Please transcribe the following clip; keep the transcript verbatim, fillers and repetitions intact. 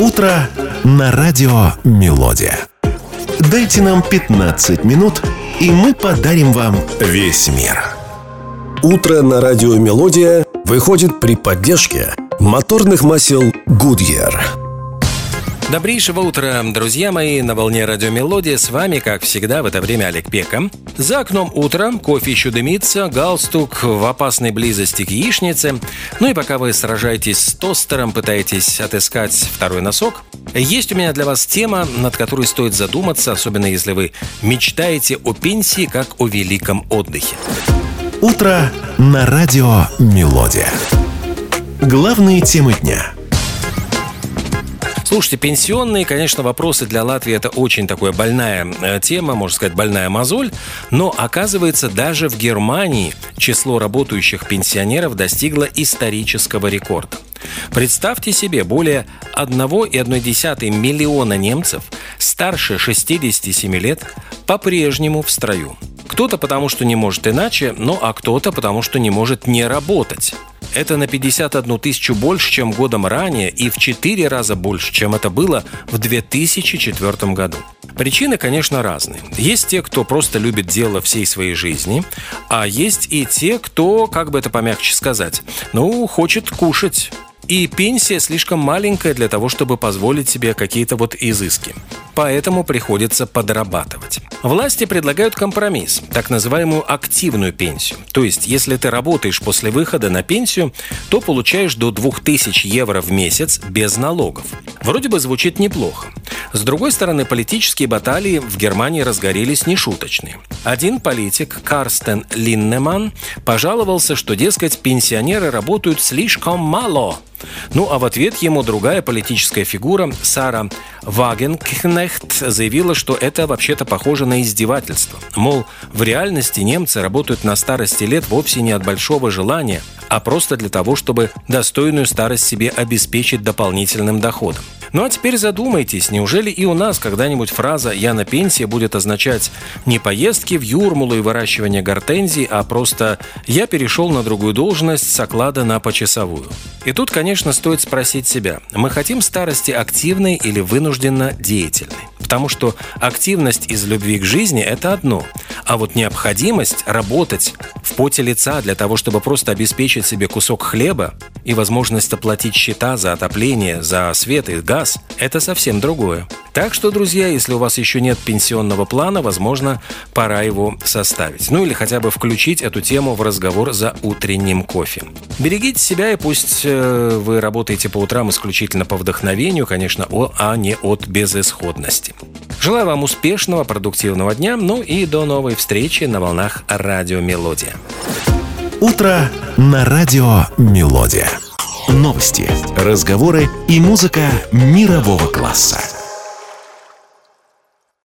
Утро на радио «Мелодия». Дайте нам пятнадцать минут, и мы подарим вам весь мир. Утро на радио «Мелодия» выходит при поддержке моторных масел Goodyear. Добрейшего утра, друзья мои, на волне радио «Мелодия». С вами, как всегда, в это время Олег Пека. За окном утро, кофе еще дымится, галстук в опасной близости к яичнице. Ну и пока вы сражаетесь с тостером, пытаетесь отыскать второй носок, есть у меня для вас тема, над которой стоит задуматься, особенно если вы мечтаете о пенсии как о великом отдыхе. Утро на радио «Мелодия». Главные темы дня. Слушайте, пенсионные, конечно, вопросы для Латвии – это очень такая больная тема, можно сказать, больная мозоль. Но, оказывается, даже в Германии число работающих пенсионеров достигло исторического рекорда. Представьте себе, более одна целая одна десятая миллиона немцев старше шестидесяти семи лет по-прежнему в строю. Кто-то потому, что не может иначе, ну а кто-то потому, что не может не работать. Это на пятьдесят одну тысячу больше, чем годом ранее, и в четыре раза больше, чем это было в две тысячи четвёртом году. Причины, конечно, разные. Есть те, кто просто любит дело всей своей жизни, а есть и те, кто, как бы это помягче сказать, ну, хочет кушать. И пенсия слишком маленькая для того, чтобы позволить себе какие-то вот изыски. Поэтому приходится подрабатывать. Власти предлагают компромисс, так называемую активную пенсию. То есть, если ты работаешь после выхода на пенсию, то получаешь до двух тысяч евро в месяц без налогов. Вроде бы звучит неплохо. С другой стороны, политические баталии в Германии разгорелись нешуточные. Один политик, Карстен Линнеман, пожаловался, что, дескать, пенсионеры работают слишком мало. Ну а в ответ ему другая политическая фигура, Сара Вагенкнехт, заявила, что это вообще-то похоже на издевательство. Мол, в реальности немцы работают на старости лет вовсе не от большого желания, а просто для того, чтобы достойную старость себе обеспечить дополнительным доходом. Ну а теперь задумайтесь, неужели и у нас когда-нибудь фраза «я на пенсии» будет означать не поездки в Юрмалу и выращивание гортензий, а просто «я перешел на другую должность с оклада на почасовую». И тут, конечно, стоит спросить себя, мы хотим старости активной или вынужденно деятельной? Потому что активность из любви к жизни – это одно, а вот необходимость работать в поте лица для того, чтобы просто обеспечить себе кусок хлеба и возможность оплатить счета за отопление, за свет и газ – это совсем другое. Так что, друзья, если у вас еще нет пенсионного плана, возможно, пора его составить. Ну или хотя бы включить эту тему в разговор за утренним кофе. Берегите себя, и пусть э, вы работаете по утрам исключительно по вдохновению, конечно, о, а не от безысходности. Желаю вам успешного, продуктивного дня, ну и до новой встречи на волнах радио «Мелодия». Утро на радио «Мелодия». Новости, разговоры и музыка мирового класса.